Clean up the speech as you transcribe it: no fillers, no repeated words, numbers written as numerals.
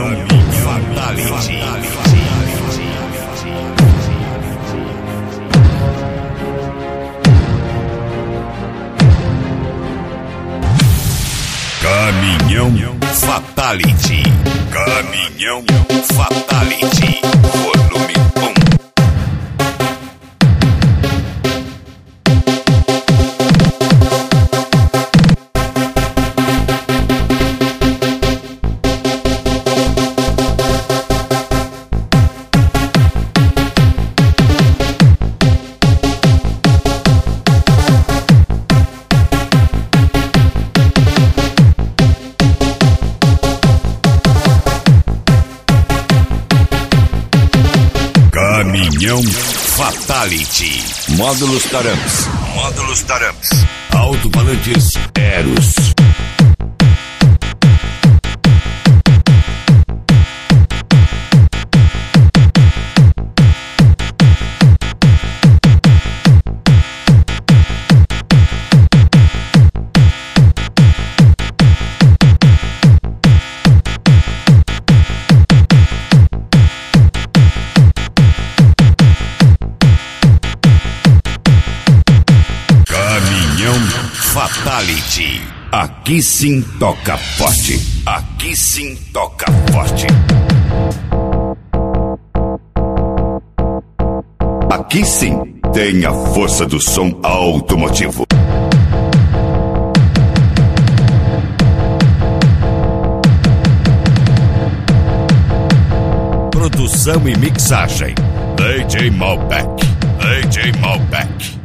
Fatality. Caminhão Fatality. Caminhão Fatality. Volume 1. Caminhão Fatality. Módulos Tarams. Módulos Tarams. Autofalantes Eros. Fatality. Aqui sim toca forte. Aqui sim toca forte. Aqui sim tem a força do som automotivo. Produção e mixagem DJ Malbec. DJ Malbec.